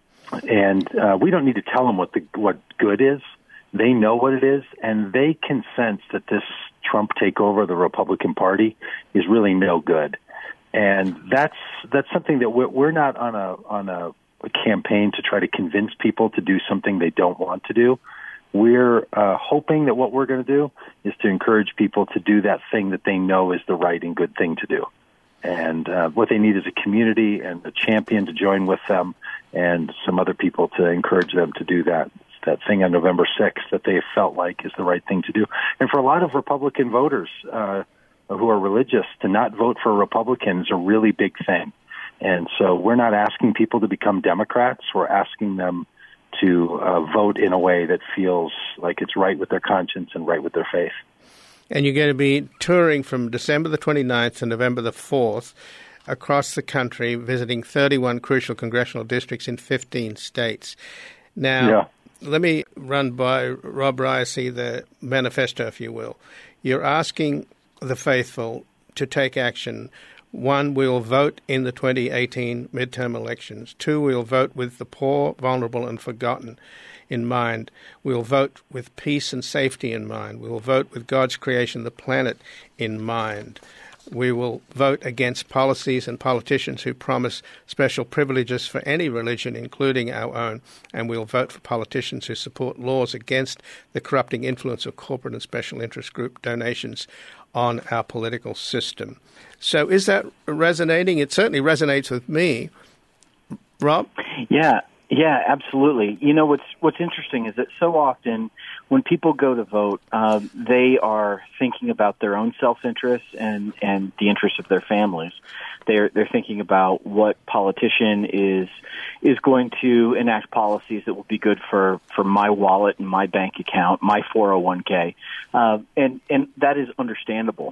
And we don't need to tell them what good is. They know what it is, and they can sense that this Trump takeover of the Republican Party is really no good. And that's something that we're not on a campaign to try to convince people to do something they don't want to do. We're hoping that what we're going to do is to encourage people to do that thing that they know is the right and good thing to do. And what they need is a community and a champion to join with them and some other people to encourage them to do that thing on November 6th that they felt like is the right thing to do. And for a lot of Republican voters who are religious, to not vote for a Republican is a really big thing. And so we're not asking people to become Democrats. We're asking them to vote in a way that feels like it's right with their conscience and right with their faith. And you're going to be touring from December the 29th to November the 4th across the country, visiting 31 crucial congressional districts in 15 states. Now, let me run by Rob Ryerson the manifesto, if you will. You're asking the faithful to take action. 1, we'll vote in the 2018 midterm elections. 2, we'll vote with the poor, vulnerable, and forgotten in mind. We'll vote with peace and safety in mind. We'll vote with God's creation, the planet, in mind. We will vote against policies and politicians who promise special privileges for any religion, including our own, and we'll vote for politicians who support laws against the corrupting influence of corporate and special interest group donations on our political system. So is that resonating? It certainly resonates with me. Rob? Yeah, absolutely. You know, what's interesting is that so often when people go to vote, they are thinking about their own self-interest and the interests of their families. They're thinking about what politician is going to enact policies that will be good for my wallet and my bank account, my 401k, and that is understandable.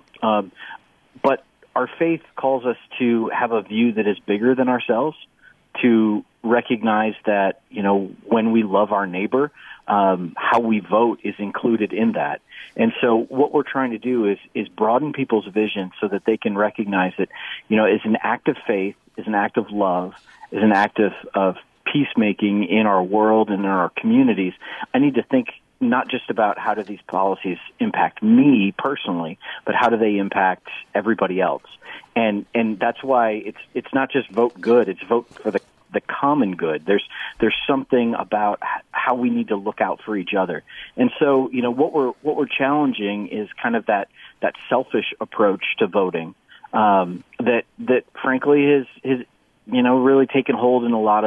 But our faith calls us to have a view that is bigger than ourselves, to recognize that, you know, when we love our neighbor, how we vote is included in that. And so what we're trying to do is broaden people's vision so that they can recognize that, you know, as an act of faith, as an act of love, as an act of peacemaking in our world and in our communities, I need to think not just about how do these policies impact me personally, but how do they impact everybody else. And that's why it's not just vote good, it's vote for the common good. There's something about how we need to look out for each other. And so, you know, what we're challenging is kind of that selfish approach to voting, that frankly is you know, really taken hold in a lot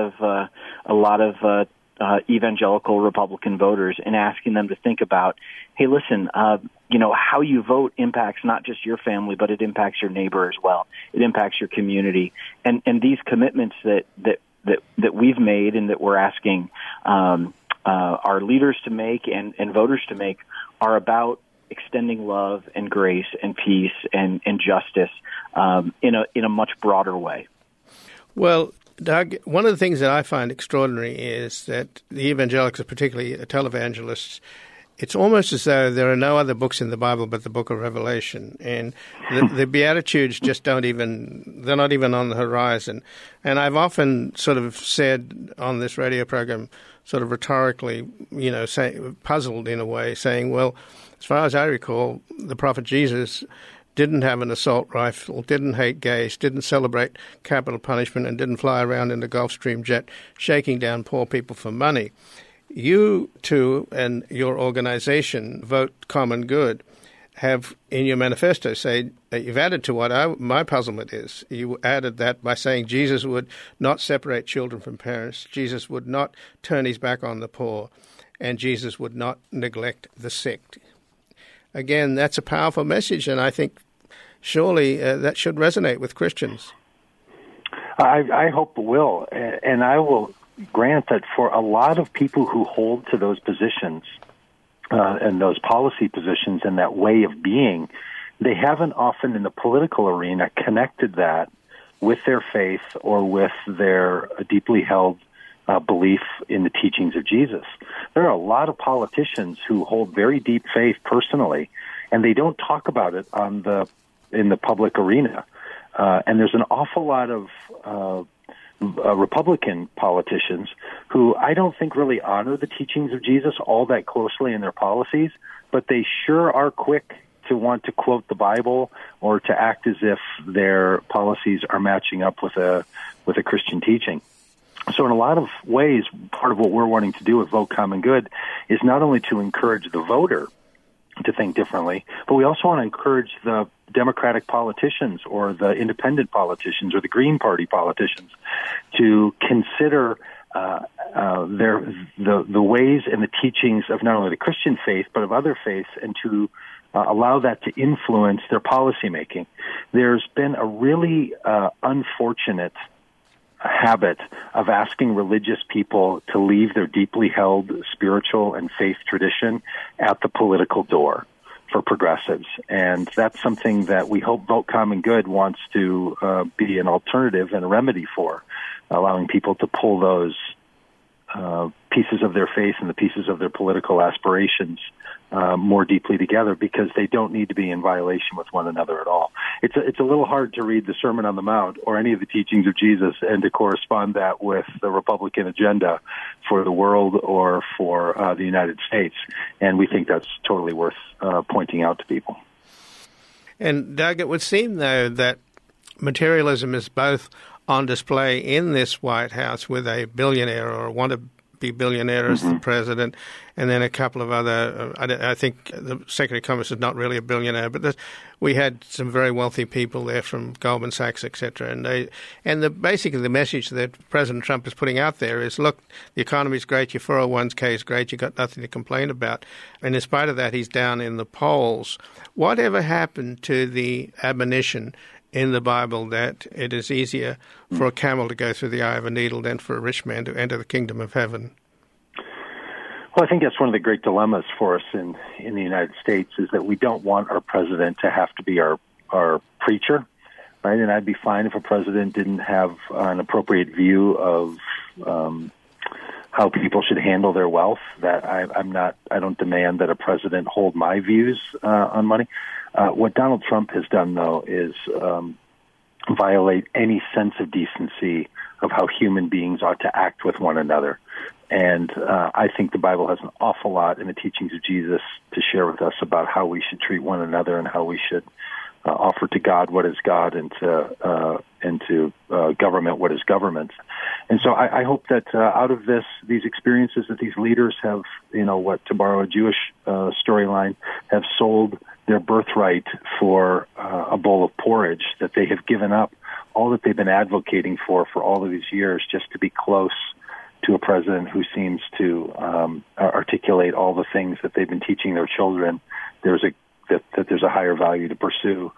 of evangelical Republican voters, and asking them to think about, hey, listen, you know, how you vote impacts not just your family, but it impacts your neighbor as well. It impacts your community, and these commitments that we've made and that we're asking our leaders to make and voters to make are about extending love and grace and peace and justice in a much broader way. Well, Doug, one of the things that I find extraordinary is that the evangelicals, particularly televangelists, it's almost as though there are no other books in the Bible but the book of Revelation. And the Beatitudes just they're not even on the horizon. And I've often sort of said on this radio program, sort of rhetorically, you know, puzzled in a way, saying, well, as far as I recall, the prophet Jesus didn't have an assault rifle, didn't hate gays, didn't celebrate capital punishment, and didn't fly around in a Gulfstream jet shaking down poor people for money. You two and your organization, Vote Common Good, have in your manifesto say you've added to what my puzzlement is. You added that by saying Jesus would not separate children from parents, Jesus would not turn his back on the poor, and Jesus would not neglect the sick. Again, that's a powerful message, and I think surely that should resonate with Christians. I hope it will, and I will grant that for a lot of people who hold to those positions and those policy positions and that way of being, they haven't often in the political arena connected that with their faith or with their deeply held belief in the teachings of Jesus. There are a lot of politicians who hold very deep faith personally, and they don't talk about it in the public arena. And there's an awful lot of Republican politicians who I don't think really honor the teachings of Jesus all that closely in their policies, but they sure are quick to want to quote the Bible or to act as if their policies are matching up with a Christian teaching. So in a lot of ways, part of what we're wanting to do with Vote Common Good is not only to encourage the voter to think differently, but we also want to encourage the Democratic politicians or the independent politicians or the Green Party politicians to consider the ways and the teachings of not only the Christian faith but of other faiths, and to allow that to influence their policymaking. There's been a really unfortunate habit of asking religious people to leave their deeply held spiritual and faith tradition at the political door for progressives. And that's something that we hope Vote Common Good wants to be an alternative and a remedy for, allowing people to pull those pieces of their faith and the pieces of their political aspirations more deeply together, because they don't need to be in violation with one another at all. It's a little hard to read the Sermon on the Mount or any of the teachings of Jesus and to correspond that with the Republican agenda for the world or for the United States. And we think that's totally worth pointing out to people. And Doug, it would seem, though, that materialism is both on display in this White House with a billionaire or wannabe billionaire as the president, and then a couple of other, I think the Secretary of Commerce is not really a billionaire, but we had some very wealthy people there from Goldman Sachs, etc. Basically the message that President Trump is putting out there is, look, the economy is great, your 401k is great, you've got nothing to complain about. And in spite of that, he's down in the polls. Whatever happened to the admonition in the Bible that it is easier for a camel to go through the eye of a needle than for a rich man to enter the kingdom of heaven? Well, I think that's one of the great dilemmas for us in the United States, is that we don't want our president to have to be our preacher, right? And I'd be fine if a president didn't have an appropriate view of how people should handle their wealth. That I don't demand that a president hold my views on money. What Donald Trump has done, though, is violate any sense of decency of how human beings ought to act with one another. And I think the Bible has an awful lot in the teachings of Jesus to share with us about how we should treat one another and how we should offer to God what is God and to government what is government. And so I hope that out of these experiences that these leaders have, to borrow a Jewish storyline, have sold their birthright for a bowl of porridge, that they have given up all that they've been advocating for all of these years just to be close to a president who seems to articulate all the things that they've been teaching their children. That there's a higher value to pursue.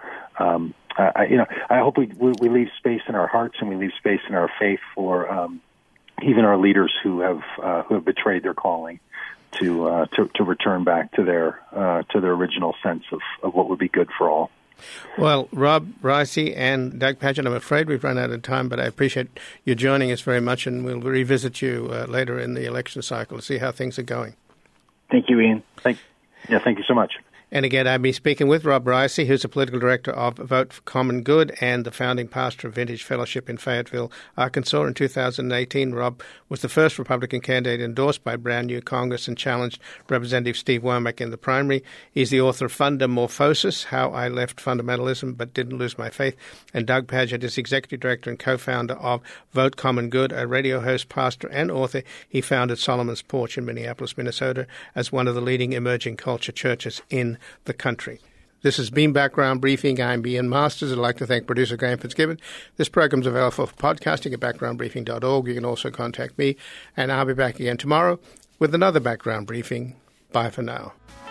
I hope we leave space in our hearts and we leave space in our faith for even our leaders who have betrayed their calling to return back to their original sense of what would be good for all. Well, Rob Ricey and Doug Pagitt, I'm afraid we've run out of time, but I appreciate you joining us very much, and we'll revisit you later in the election cycle to see how things are going. Thank you, Ian. Thank you so much. And again, I've been speaking with Rob Ricey, who's the political director of Vote for Common Good and the founding pastor of Vintage Fellowship in Fayetteville, Arkansas. In 2018, Rob was the first Republican candidate endorsed by brand new Congress and challenged Representative Steve Womack in the primary. He's the author of Fundamorphosis, How I Left Fundamentalism But Didn't Lose My Faith. And Doug Pagitt is executive director and co-founder of Vote Common Good, a radio host, pastor, and author. He founded Solomon's Porch in Minneapolis, Minnesota, as one of the leading emerging culture churches in the country. This has been Background Briefing. I'm Ian Masters. I'd like to thank producer Graham Fitzgibbon. This program is available for podcasting at backgroundbriefing.org. You can also contact me, and I'll be back again tomorrow with another Background Briefing. Bye for now.